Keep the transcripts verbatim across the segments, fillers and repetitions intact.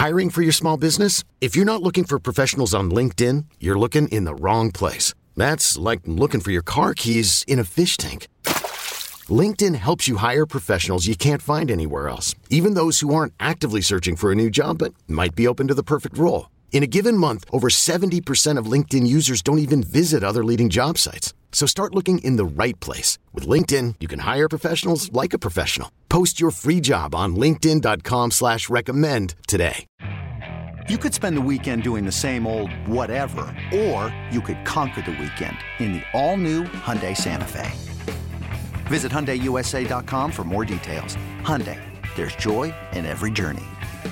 Hiring for your small business? If you're not looking for professionals on LinkedIn, you're looking in the wrong place. That's like looking for your car keys in a fish tank. LinkedIn helps you hire professionals you can't find anywhere else, even those who aren't actively searching for a new job but might be open to the perfect role. In a given month, over seventy percent of LinkedIn users don't even visit other leading job sites. So start looking in the right place. With LinkedIn, you can hire professionals like a professional. Post your free job on linkedin dot com slash recommend today. You could spend the weekend doing the same old whatever, or you could conquer the weekend in the all-new Hyundai Santa Fe. Visit Hyundai U S A dot com for more details. Hyundai, there's joy in every journey.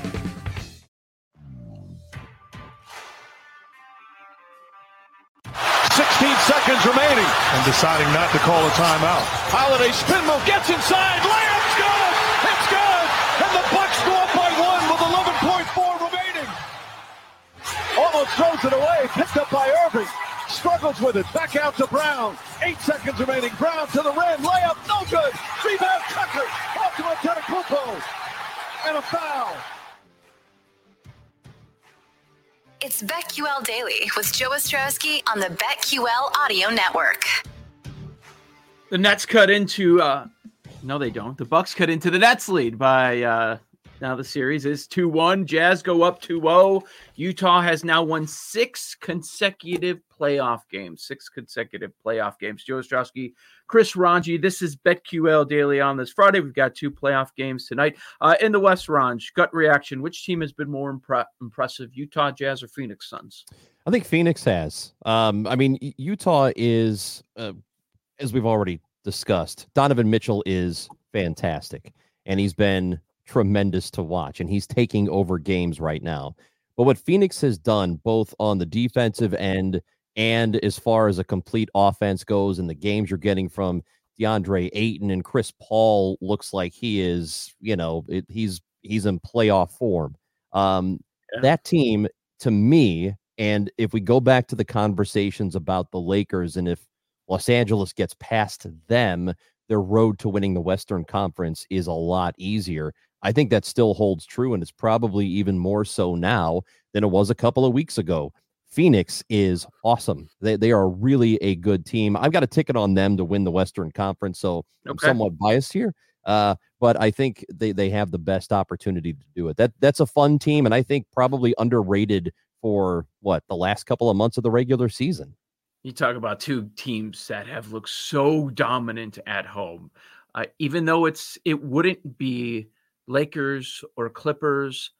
sixteen seconds remaining. And deciding not to call a timeout. Holiday spin move, gets inside, layup's good! It's good! And the Bucks go up by one with eleven point four remaining. Almost throws it away, picked up by Irving. Struggles with it, back out to Brown. Eight seconds remaining, Brown to the rim, layup, no good. Rebound, Tucker, off to Antetokounmpo. And a foul. It's BetQL Daily with Joe Ostrowski on the BetQL Audio Network. The Nets cut into, uh, no, they don't. The Bucks cut into the Nets lead by, uh, now the series is two one. Jazz go up two oh. Utah has now won six consecutive playoff games. Six consecutive playoff games. Joe Ostrowski, Chris Ranji. This is BetQL Daily on this Friday. We've got two playoff games tonight. Uh, in the West, Ranj, gut reaction. Which team has been more impre- impressive, Utah Jazz or Phoenix Suns? I think Phoenix has. Um, I mean, Utah is, uh, as we've already discussed, Donovan Mitchell is fantastic, and he's been tremendous to watch, and he's taking over games right now. But what Phoenix has done, both on the defensive end and as far as a complete offense goes, and the games you're getting from DeAndre Ayton and Chris Paul, looks like he is, you know, it, he's he's in playoff form. Um, yeah. That team, to me, and if we go back to the conversations about the Lakers, and if Los Angeles gets past them, their road to winning the Western Conference is a lot easier. I think that still holds true, and it's probably even more so now than it was a couple of weeks ago. Phoenix is awesome. They they are really a good team. I've got a ticket on them to win the Western Conference, so okay. I'm somewhat biased here. Uh, but I think they, they have the best opportunity to do it. That That's a fun team, and I think probably underrated for, what, the last couple of months of the regular season. You talk about two teams that have looked so dominant at home. Uh, even though it's it wouldn't be Lakers or Clippers,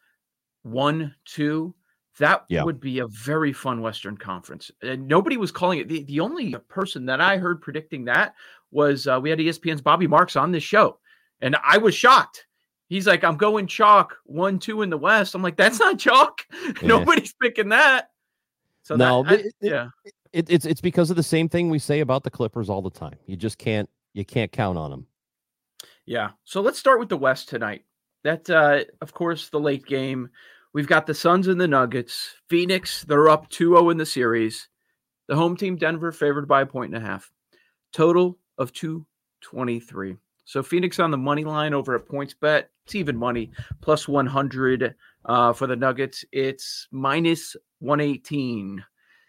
one, two, that yeah. would be a very fun Western Conference. And nobody was calling it. The, the only person that I heard predicting that was uh, we had E S P N's Bobby Marks on this show. And I was shocked. He's like, I'm going chalk one, two in the West. I'm like, that's not chalk. Yeah. Nobody's picking that. So no, that, I, it, yeah, it, it's, it's because of the same thing we say about the Clippers all the time. You just can't, you can't count on them. Yeah. So let's start with the West tonight. That, uh, of course, the late game. We've got the Suns and the Nuggets. Phoenix, they're up two oh in the series. The home team, Denver, favored by a point and a half. Total of two twenty-three. So Phoenix on the money line over at PointsBet. It's even money, plus one hundred. Uh, for the Nuggets, it's minus one eighteen.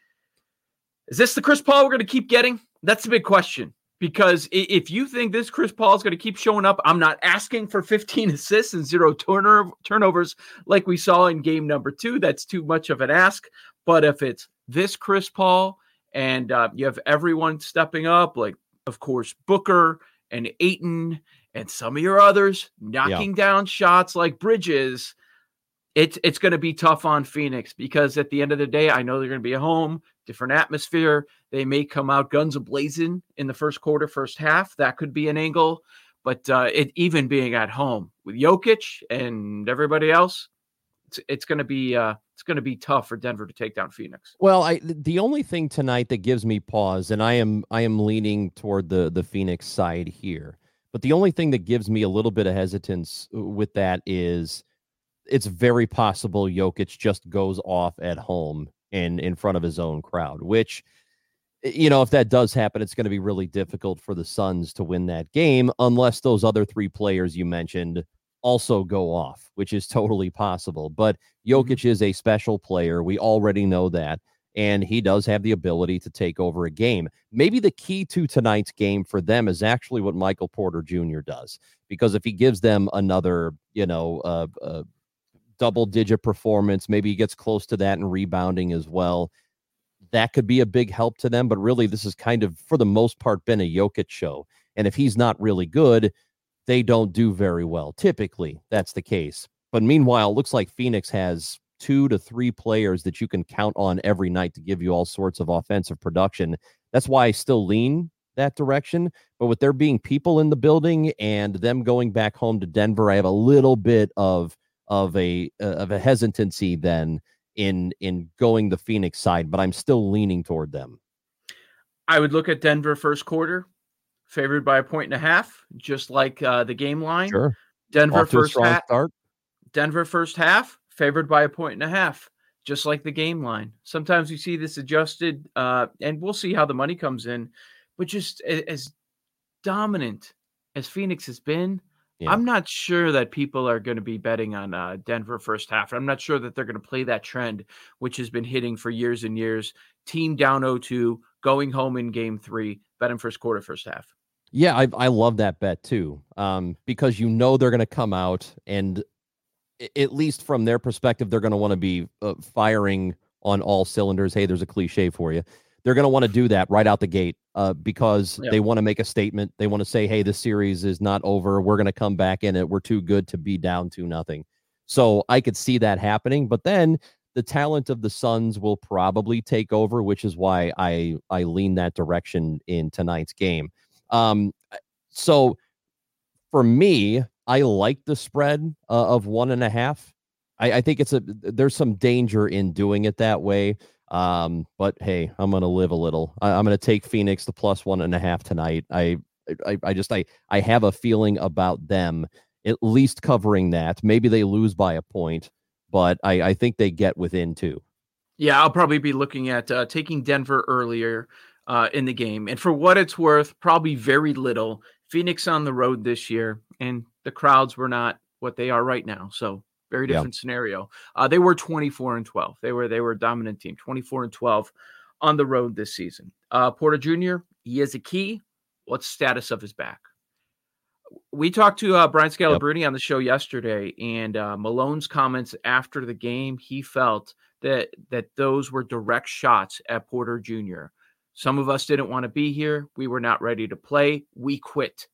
Is this the Chris Paul we're going to keep getting? That's the big question. Because if you think this Chris Paul is going to keep showing up, I'm not asking for fifteen assists and zero turner, turnovers like we saw in game number two. That's too much of an ask. But if it's this Chris Paul and uh, you have everyone stepping up, like, of course, Booker and Ayton and some of your others knocking yeah. down shots like Bridges, it's, it's going to be tough on Phoenix because at the end of the day, I know they're going to be at home, different atmosphere. They may come out guns a-blazing in the first quarter, first half. That could be an angle. But uh, it even being at home with Jokic and everybody else, it's, it's going to be uh, it's going to be tough for Denver to take down Phoenix. Well, I the only thing tonight that gives me pause, and I am I am leaning toward the the Phoenix side here, but the only thing that gives me a little bit of hesitance with that is it's very possible Jokic just goes off at home and in front of his own crowd, which, you know, if that does happen, it's going to be really difficult for the Suns to win that game unless those other three players you mentioned also go off, which is totally possible. But Jokic mm-hmm. is a special player. We already know that. And he does have the ability to take over a game. Maybe the key to tonight's game for them is actually what Michael Porter Junior does, because if he gives them another, you know, uh, uh, double-digit performance, maybe he gets close to that in rebounding as well, that could be a big help to them. But really, this has kind of, for the most part, been a Jokic show. And if he's not really good, they don't do very well. Typically, that's the case. But meanwhile, it looks like Phoenix has two to three players that you can count on every night to give you all sorts of offensive production. That's why I still lean that direction. But with there being people in the building and them going back home to Denver, I have a little bit of of a uh, of a hesitancy then in in going the Phoenix side, but I'm still leaning toward them. I would look at Denver first quarter, favored by a point and a half, just like uh, the game line. Sure. Denver first half. Start. Denver first half, favored by a point and a half, just like the game line. Sometimes you see this adjusted, uh, and we'll see how the money comes in. But just as dominant as Phoenix has been, yeah. I'm not sure that people are going to be betting on uh, Denver first half. I'm not sure that they're going to play that trend, which has been hitting for years and years. Team down oh two, going home in game three, bet them first quarter, first half. Yeah, I, I love that bet too, um, because you know they're going to come out and at least from their perspective, they're going to want to be uh, firing on all cylinders. Hey, there's a cliche for you. They're going to want to do that right out the gate uh, because yep. they want to make a statement. They want to say, hey, this series is not over. We're going to come back in it. We're too good to be down to nothing. So I could see that happening. But then the talent of the Suns will probably take over, which is why I, I lean that direction in tonight's game. Um, so for me, I like the spread uh, of one and a half. I, I think it's a there's some danger in doing it that way. Um, but hey, I'm gonna live a little. I, I'm gonna take Phoenix the plus one and a half tonight. I, I I just I I have a feeling about them at least covering that. Maybe they lose by a point, but I, I think they get within two. Yeah, I'll probably be looking at uh, taking Denver earlier uh, in the game, and for what it's worth, probably very little. Phoenix on the road this year, and the crowds were not what they are right now. So very different yeah. scenario. Uh, they were twenty-four and twelve. They were, they were a dominant team, twenty-four and twelve on the road this season. Uh, Porter Junior, he is a key. What's status of his back? We talked to uh, Brian Scalabrine yep. on the show yesterday, and uh, Malone's comments after the game, he felt that, that those were direct shots at Porter Junior Some of us didn't want to be here. We were not ready to play. We quit.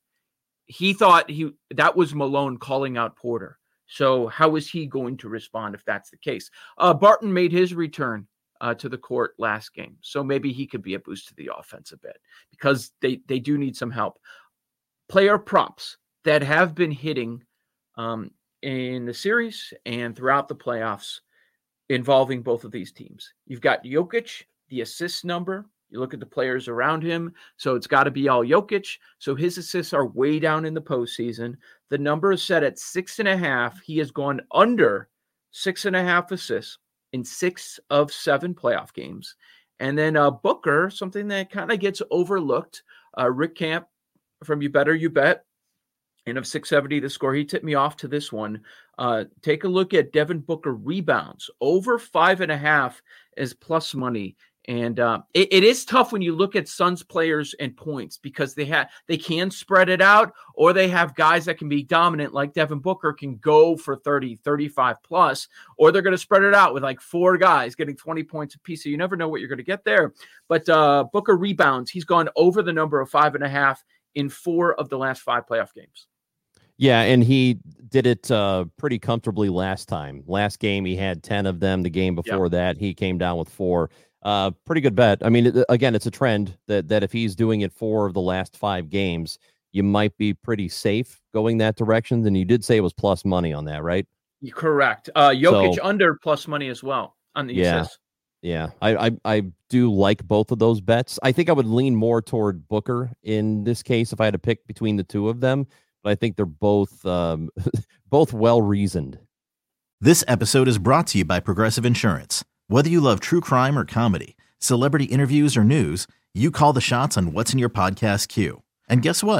He thought he that was Malone calling out Porter. So how is he going to respond if that's the case? Uh, Barton made his return uh, to the court last game. So maybe he could be a boost to the offense a bit because they, they do need some help. Player props that have been hitting um, in the series and throughout the playoffs involving both of these teams. You've got Jokic, the assist number. You look at the players around him, so it's got to be all Jokic. So his assists are way down in the postseason. The number is set at six and a half. He has gone under six and a half assists in six of seven playoff games. And then uh, Booker, something that kind of gets overlooked. Uh, Rick Camp from You Better You Bet, and of six seventy the score, he tipped me off to this one. Uh, take a look at Devin Booker rebounds. Over five and a half is plus money. And uh, it, it is tough when you look at Suns players and points because they have they can spread it out, or they have guys that can be dominant like Devin Booker can go for thirty, thirty-five plus, or they're going to spread it out with like four guys getting twenty points apiece. So you never know what you're going to get there. But uh, Booker rebounds. He's gone over the number of five and a half in four of the last five playoff games. Yeah, and he did it uh, pretty comfortably last time. Last game, he had ten of them. The game before yep. that, he came down with four. Uh, pretty good bet. I mean, it, again, it's a trend that that if he's doing it four of the last five games, you might be pretty safe going that direction. And you did say it was plus money on that, right? You're correct. Uh, Jokic so, under plus money as well on the yeah, assists. Yeah, I, I I do like both of those bets. I think I would lean more toward Booker in this case if I had to pick between the two of them. But I think they're both um, both well reasoned. This episode is brought to you by Progressive Insurance. Whether you love true crime or comedy, celebrity interviews or news, you call the shots on what's in your podcast queue. And guess what?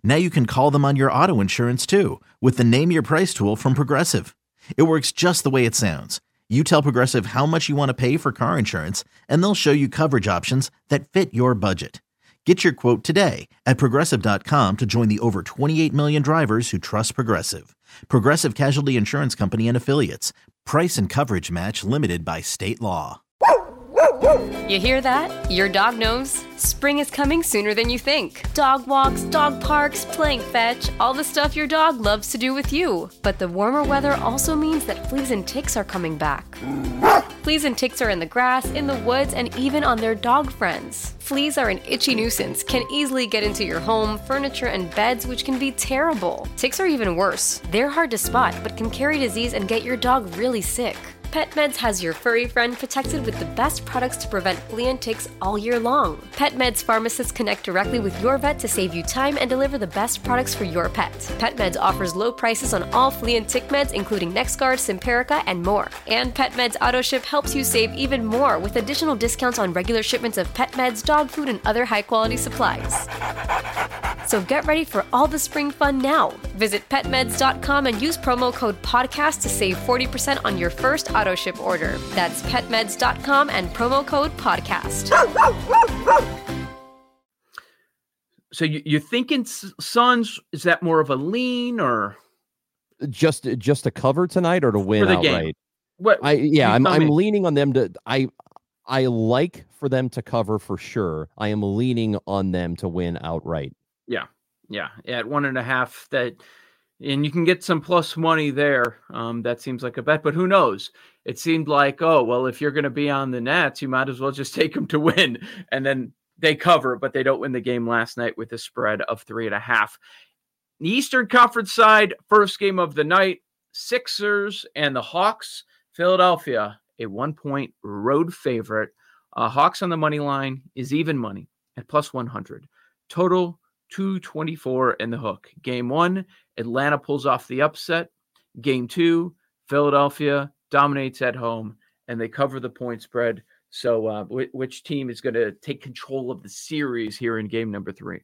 Now you can call them on your auto insurance too with the Name Your Price tool from Progressive. It works just the way it sounds. You tell Progressive how much you want to pay for car insurance, and they'll show you coverage options that fit your budget. Get your quote today at Progressive dot com to join the over twenty-eight million drivers who trust Progressive. Progressive Casualty Insurance Company and Affiliates. Price and coverage match limited by state law. You hear that? Your dog knows spring is coming sooner than you think. Dog walks, dog parks, playing fetch, all the stuff your dog loves to do with you. But the warmer weather also means that fleas and ticks are coming back. Fleas and ticks are in the grass, in the woods, and even on their dog friends. Fleas are an itchy nuisance, can easily get into your home, furniture, and beds, which can be terrible. Ticks are even worse. They're hard to spot, but can carry disease and get your dog really sick. PetMeds has your furry friend protected with the best products to prevent flea and ticks all year long. PetMeds pharmacists connect directly with your vet to save you time and deliver the best products for your pet. PetMeds offers low prices on all flea and tick meds, including NexGard, Simparica, and more. And PetMeds AutoShip helps you save even more with additional discounts on regular shipments of pet meds, dog food, and other high-quality supplies. So get ready for all the spring fun now. Visit pet meds dot com and use promo code podcast to save forty percent on your first auto ship order. That's pet meds dot com and promo code podcast. So you, you're thinking Suns, is that more of a lean or just just to cover tonight or to win for the outright? Game? What I yeah, I'm I'm me. leaning on them to I I like for them to cover for sure. I am leaning on them to win outright. Yeah, yeah, at one and a half. That, and you can get some plus money there. Um, that seems like a bet, but who knows? It seemed like, oh well, if you're going to be on the Nets, you might as well just take them to win, and then they cover, but they don't win the game last night with a spread of three and a half. The Eastern Conference side, first game of the night, Sixers and the Hawks. Philadelphia, a one-point road favorite. Uh, Hawks on the money line is even money at plus one hundred. Total two twenty-four in the hook. Game one, Atlanta pulls off the upset. Game two, Philadelphia dominates at home, and they cover the point spread. So uh, w- which team is going to take control of the series here in game number three?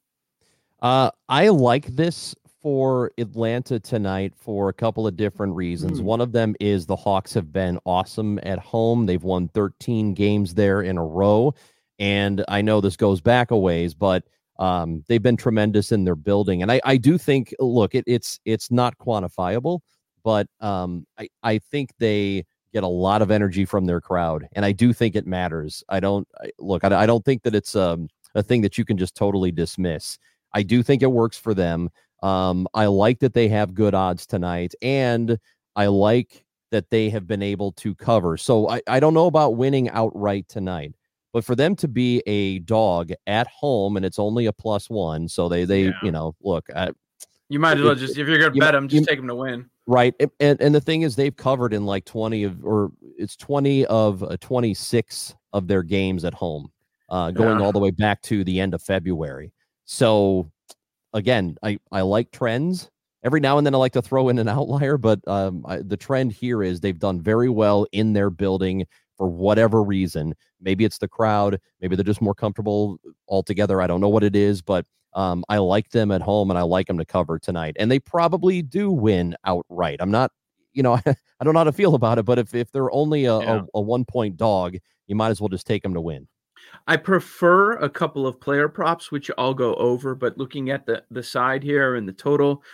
Uh, I like this for Atlanta tonight for a couple of different reasons. Mm. One of them is the Hawks have been awesome at home. They've won thirteen games there in a row. And I know this goes back a ways, but um, they've been tremendous in their building. And I, I do think, look, it, it's it's not quantifiable, but um, I, I think they get a lot of energy from their crowd. And I do think it matters. I don't I, look, I, I don't think that it's um, a thing that you can just totally dismiss. I do think it works for them. Um, I like that they have good odds tonight, and I like that they have been able to cover. So I, I don't know about winning outright tonight, but for them to be a dog at home, and it's only a plus one, so they, they yeah. you know, look. I, you might as well just, if you're going to bet them, just you, take them to win. Right, and and the thing is, they've covered in like twenty of, or it's twenty of uh, twenty-six of their games at home, uh, going yeah. all the way back to the end of February. So again, I, I like trends. Every now and then I like to throw in an outlier, but um, I, the trend here is they've done very well in their building for whatever reason. Maybe it's the crowd. Maybe they're just more comfortable altogether. I don't know what it is, but um, I like them at home, and I like them to cover tonight. And they probably do win outright. I'm not, you know, I don't know how to feel about it, but if, if they're only a, yeah. a, a one-point dog, you might as well just take them to win. I prefer a couple of player props, which I'll go over, but looking at the, the side here and the total,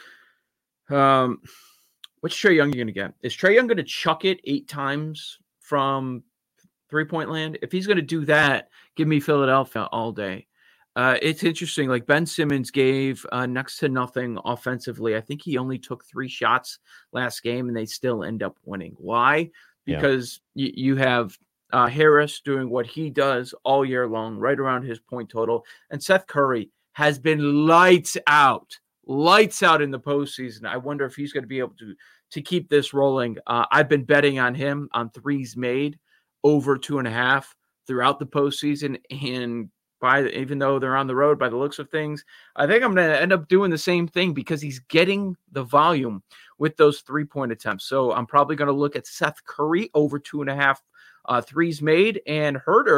um, what's Trae Young going to get? Is Trae Young going to chuck it eight times from three-point land? If he's going to do that, give me Philadelphia all day. Uh, it's interesting. Like Ben Simmons gave uh, next to nothing offensively. I think he only took three shots last game, and they still end up winning. Why? Because yeah. y- you have Uh, Harris doing what he does all year long, right around his point total. And Seth Curry has been lights out, lights out in the postseason. I wonder if he's going to be able to, to keep this rolling. Uh, I've been betting on him on threes made over two and a half throughout the postseason. And by the, even though they're on the road, by the looks of things, I think I'm going to end up doing the same thing because he's getting the volume with those three-point attempts. So I'm probably going to look at Seth Curry over two and a half Uh, threes made, and Herter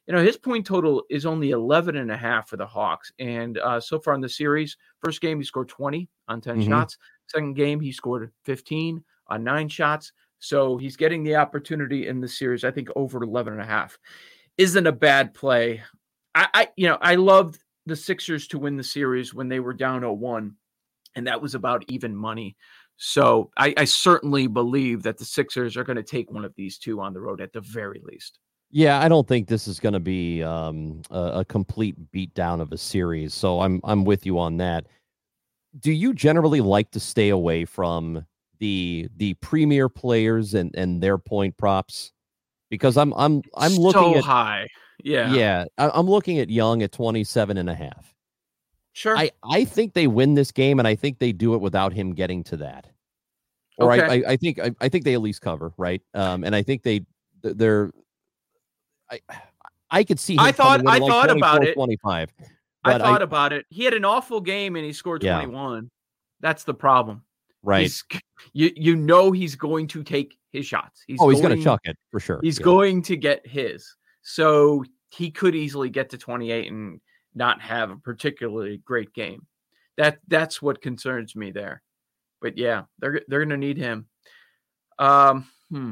You know, his point total is only eleven and a half for the Hawks. And uh, so far in the series, first game, he scored twenty on ten Mhm. shots. Second game, he scored fifteen on nine shots. So he's getting the opportunity in the series, I think over eleven and a half. Isn't a bad play. I, I you know, I loved the Sixers to win the series when they were down oh one, and that was about even money. So I, I certainly believe that the Sixers are going to take one of these two on the road at the very least. Yeah, I don't think this is going to be um, a, a complete beatdown of a series. So I'm I'm with you on that. Do you generally like to stay away from the the premier players and, and their point props? Because I'm I'm I'm looking so at high. Yeah. Yeah, I, I'm looking at Young at twenty-seven and a half. Sure. I, I think they win this game, and I think they do it without him getting to that. Or Okay. I, I, I think I, I think they at least cover, right? Um, and I think they they're I I could see him I thought coming in I like thought about twenty-four, it. twenty-five. I But thought about it. He had an awful game and he scored Yeah. twenty-one. That's the problem. Right. He's, you you know he's going to take his shots. He's oh, he's going going to chuck it for sure. He's Yeah. going to get his. So he could easily get to twenty-eight and not have a particularly great game. That that's what concerns me there. But yeah, they're they're going to need him. Um, hmm.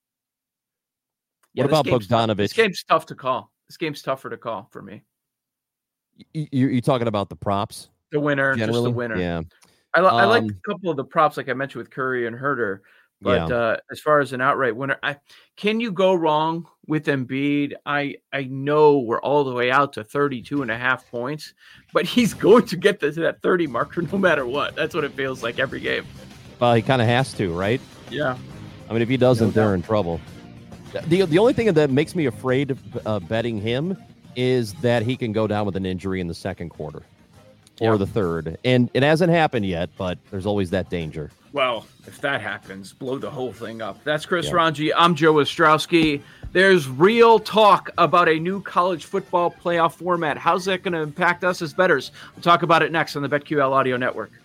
Yeah, What this about game's tough. Bogdanovich? This game's tough to call. This game's tougher to call for me. You, you you talking about the props? The winner, Generally? just the winner. Yeah. I, li- I like Um, a couple of the props, like I mentioned with Curry and Herter. But Yeah. uh, as far as an outright winner, I, can you go wrong with Embiid? I I know we're all the way out to thirty-two and a half points, but he's going to get to that thirty marker no matter what. That's what it feels like every game. Well, he kind of has to, right? Yeah. I mean, if he doesn't, No they're doubt. in trouble. The the only thing that makes me afraid of uh, betting him is that he can go down with an injury in the second quarter or Yeah. the third. And it hasn't happened yet, but there's always that danger. Well, if that happens, blow the whole thing up. That's Chris Yeah. Ranji. I'm Joe Ostrowski. There's real talk about a new college football playoff format. How's that going to impact us as bettors? We'll talk about it next on the BetQL Audio Network.